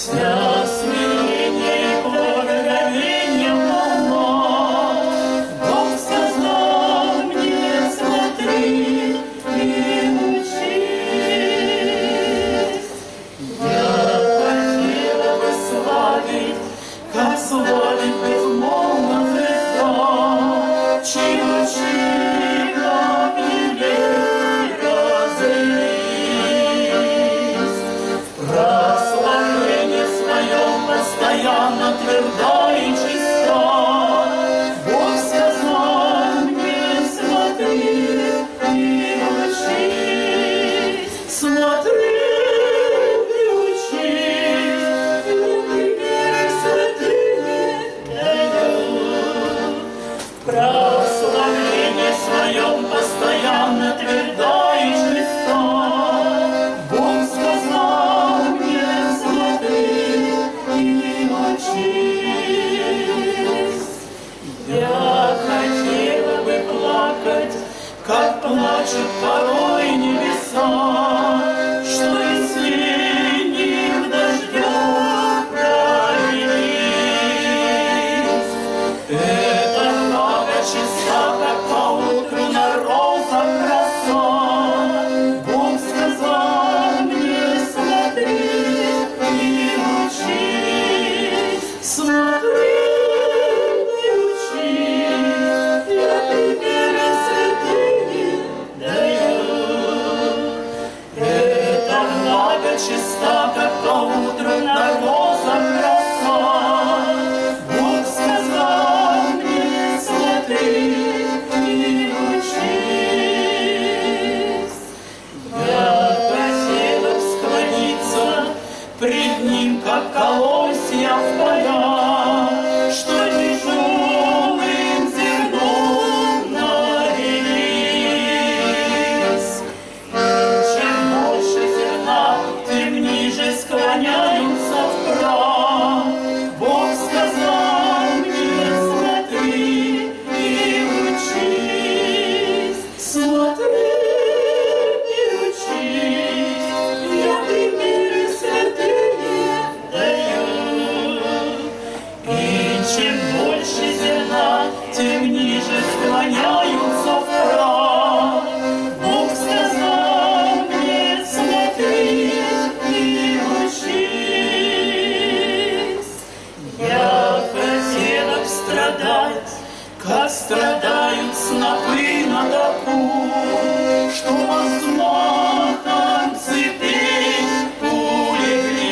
Вся смирение и благоговение полна. Бог сказал мне: смотри и учись. Я хотела бы славить, как славит безмолвно звезда, чьи лучи на небе разлились. В прославлении своем постоянно тверда и чиста. Бог сказал мне: смотри и учись. Смотри и учись, я примеры святые даю. В прославлении своем постоянно тверда и чиста. Бог сказал мне: смотри и учись. Я хотела бы плакать, как плачут порой небеса, что из синих дождя пролились. Эта влага чиста, как поутру на розах роса. Бог сказал мне: смотри и учись. Смотри и учись, я примеры святые даю. Эта влага чиста, как поутру на розах роса. Бог сказал мне: смотри и учись. Я хотела б склониться пред ним, как колосья в полях, что тяжелым зерном налились. Чем больше зерна, тем ниже склоняются в прах. Бог сказал мне: смотри и учись. Смотри и учись, я примеры святые даю. И чем больше зерна, тем ниже склоняются в прах. Бог сказал мне: смотри и учись. Я хотела б страдать, как страдают снопы на току, что взмахом цепей улеглись,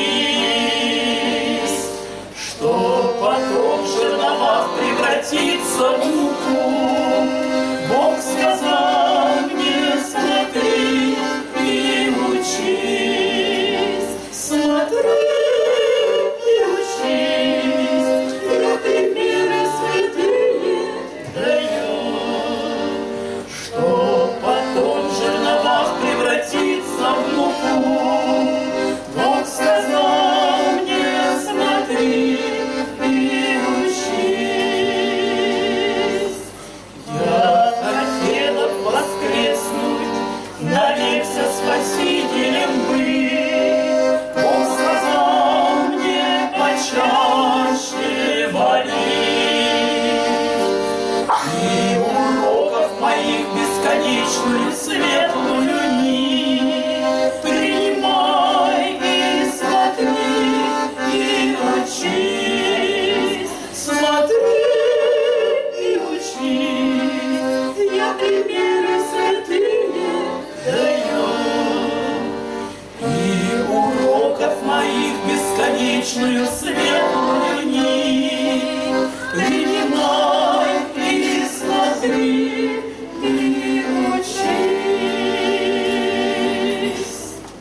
что потом в жерновах превратится в муку. Бог сказал мне: смотри и учись. Смотри и учись, я примеры святые даю, что потом в жерновах превратится в муку. Бог сказал мне: смотри и учись. Я хотела б воскреснуть, навек со Спасителем быть. Бог сказал мне: почаще молись. И уроков моих бесконечную светлую нить принимай и смотри и учись. Смотри и учись, я примеры святые даю. И уроков моих бесконечную светлую